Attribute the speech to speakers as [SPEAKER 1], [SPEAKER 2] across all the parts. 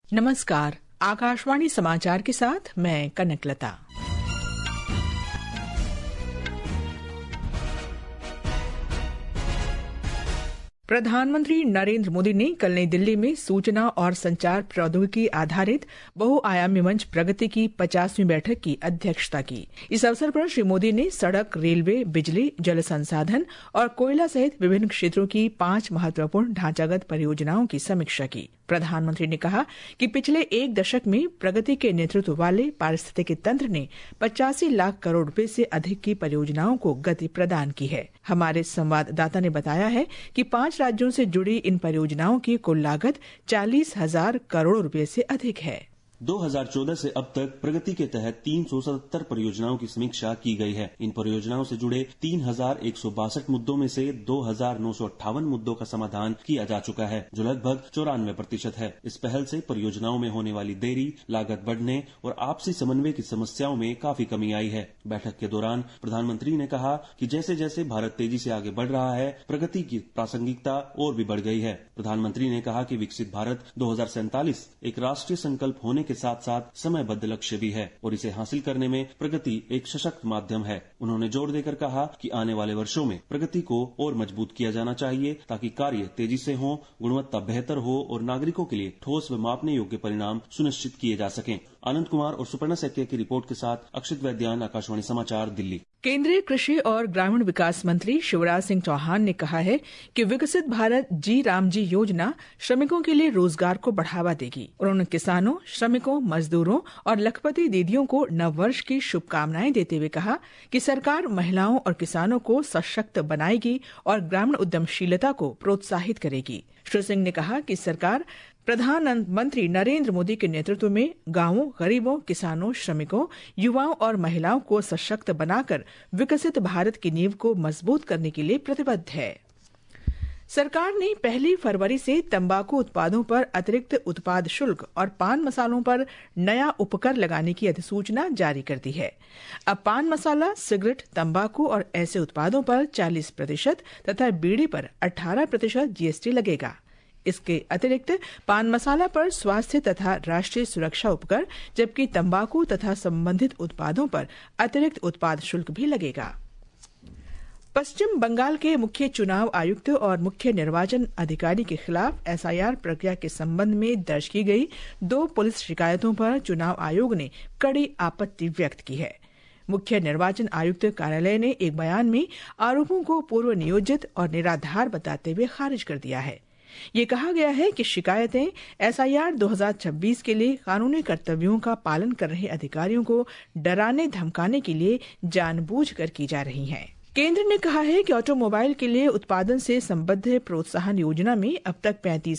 [SPEAKER 1] नमस्कार, आकाशवाणी समाचार के साथ मैं कनकलता। प्रधानमंत्री नरेंद्र मोदी ने कल नई दिल्ली में सूचना और संचार प्रौद्योगिकी आधारित बहुआयामी मंच प्रगति की 50वीं बैठक की अध्यक्षता की। इस अवसर पर श्री मोदी ने सड़क, रेलवे, बिजली, जल संसाधन और कोयला सहित विभिन्न क्षेत्रों की 5 महत्वपूर्ण ढांचागत परियोजनाओं की समीक्षा की। प्रधानमंत्री ने कहा कि पिछले 1 दशक में प्रगति के नेतृत्व वाले पारिस्थितिकी तंत्र ने 85 लाख करोड़ रुपए से अधिक की परियोजनाओं को गति प्रदान की है। हमारे संवाददाता ने बताया है कि 5 राज्यों से जुड़ी इन परियोजनाओं की कुल लागत 40,000 करोड़ रुपए से अधिक है।
[SPEAKER 2] 2014 से अब तक प्रगति के तहत 377 परियोजनाओं की समीक्षा की गई है। इन परियोजनाओं से जुड़े 3,162 मुद्दों में से 2,958 मुद्दों का समाधान किया जा चुका है, जो लगभग 94% है। इस पहल से परियोजनाओं में होने वाली देरी, लागत बढ़ने और आपसी समन्वय की समस्याओं में काफी कमी आई है। बैठक के दौरान प्रधानमंत्री ने कहा कि जैसे जैसे भारत तेजी से आगे बढ़ रहा है, प्रगति की प्रासंगिकता और भी बढ़ गई है। प्रधानमंत्री ने कहा कि विकसित भारत 2047 एक राष्ट्रीय संकल्प होने के साथ साथ समयबद्ध लक्ष्य भी है और इसे हासिल करने में प्रगति एक सशक्त माध्यम है। उन्होंने जोर देकर कहा कि आने वाले वर्षों में प्रगति को और मजबूत किया जाना चाहिए ताकि कार्य तेजी से हो, गुणवत्ता बेहतर हो और नागरिकों के लिए ठोस व मापने योग्य परिणाम सुनिश्चित किए जा सकें। आनंद कुमार और सुपर्णा सैकिया की रिपोर्ट के साथ अक्षित वैद्यान, आकाशवाणी समाचार, दिल्ली।
[SPEAKER 1] केंद्रीय कृषि और ग्रामीण विकास मंत्री शिवराज सिंह चौहान ने कहा है कि विकसित भारत जी रामजी योजना श्रमिकों के लिए रोजगार को बढ़ावा देगी। उन्होंने किसानों, श्रमिकों, मजदूरों और लखपति दीदियों को नववर्ष की शुभकामनाएं देते हुए कहा कि सरकार महिलाओं और किसानों को सशक्त बनाएगी और ग्रामीण उद्यमशीलता को प्रोत्साहित करेगी। श्री सिंह ने कहा कि सरकार प्रधानमंत्री नरेंद्र मोदी के नेतृत्व में गांवों, गरीबों, किसानों, श्रमिकों, युवाओं और महिलाओं को सशक्त बनाकर विकसित भारत की नींव को मजबूत करने के लिए प्रतिबद्ध है। सरकार ने 1 फरवरी से तंबाकू उत्पादों पर अतिरिक्त उत्पाद शुल्क और पान मसालों पर नया उपकर लगाने की अधिसूचना जारी कर दी है। अब पान मसाला, सिगरेट, तंबाकू और ऐसे उत्पादों पर 40% तथा बीड़ी पर 18% जीएसटी लगेगा। इसके अतिरिक्त पान मसाला पर स्वास्थ्य तथा राष्ट्रीय सुरक्षा उपकर, जबकि तंबाकू तथा संबंधित उत्पादों पर अतिरिक्त उत्पाद शुल्क भी लगेगा। पश्चिम बंगाल के मुख्य चुनाव आयुक्त और मुख्य निर्वाचन अधिकारी के खिलाफ एसआईआर प्रक्रिया के संबंध में दर्ज की गई 2 पुलिस शिकायतों पर चुनाव आयोग ने कड़ी आपत्ति व्यक्त की है। मुख्य निर्वाचन आयुक्त कार्यालय ने एक बयान में आरोपों को पूर्व नियोजित और निराधार बताते हुए खारिज कर दिया है। ये कहा गया है कि शिकायतें एसआईआर 2026 के लिए कानूनी कर्तव्यों का पालन कर रहे अधिकारियों को डराने धमकाने के लिए जानबूझकर की जा रही हैं। केंद्र ने कहा है कि ऑटोमोबाइल के लिए उत्पादन से संबद्ध प्रोत्साहन योजना में अब तक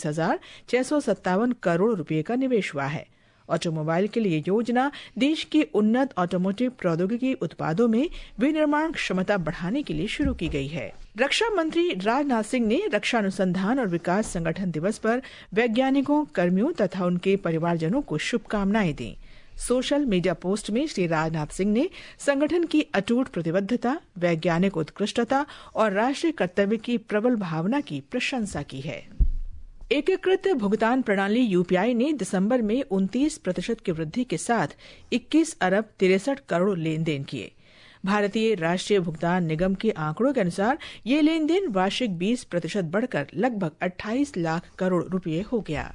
[SPEAKER 1] 35,657 करोड़ रुपए का निवेश हुआ है। ऑटोमोबाइल के लिए योजना देश के उन्नत ऑटोमोटिव प्रौद्योगिकी उत्पादों में विनिर्माण क्षमता बढ़ाने के लिए शुरू की गई है। रक्षा मंत्री राजनाथ सिंह ने रक्षा अनुसंधान और विकास संगठन दिवस पर वैज्ञानिकों, कर्मियों तथा उनके परिवारजनों को शुभकामनाएं दी। सोशल मीडिया पोस्ट में श्री राजनाथ सिंह ने संगठन की अटूट प्रतिबद्धता, वैज्ञानिक उत्कृष्टता और राष्ट्रीय कर्तव्य की प्रबल भावना की प्रशंसा की है। एकीकृत भुगतान प्रणाली यूपीआई ने दिसंबर में 29% की वृद्धि के साथ 21 अरब 63 करोड़ लेन देन किए। भारतीय राष्ट्रीय भुगतान निगम के आंकड़ों के अनुसार ये लेन देन वार्षिक 20% बढ़कर लगभग 28 लाख करोड़ रुपए हो गया।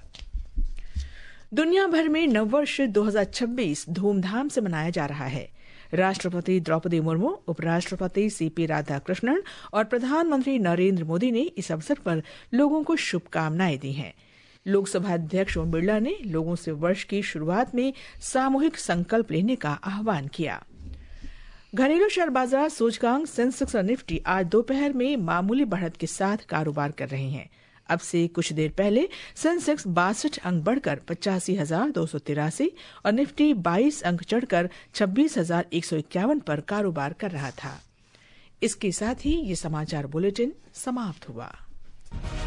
[SPEAKER 1] दुनिया भर में नववर्ष 2026 धूमधाम से मनाया जा रहा है। राष्ट्रपति द्रौपदी मुर्मू, उपराष्ट्रपति सीपी राधाकृष्णन और प्रधानमंत्री नरेंद्र मोदी ने इस अवसर पर लोगों को शुभकामनाएं दी हैं। लोकसभा अध्यक्ष ओम बिरला ने लोगों से वर्ष की शुरुआत में सामूहिक संकल्प लेने का आह्वान किया। घरेलू शेयर बाजार सूचकांक सेंसेक्स और निफ्टी आज दोपहर में मामूली बढ़त के साथ कारोबार कर रहे हैं। अब से कुछ देर पहले सेंसेक्स 62 अंक बढ़कर 85,283 और निफ्टी 22 अंक चढ़कर 26,151 पर कारोबार कर रहा था। इसके साथ ही ये समाचार बुलेटिन समाप्त हुआ।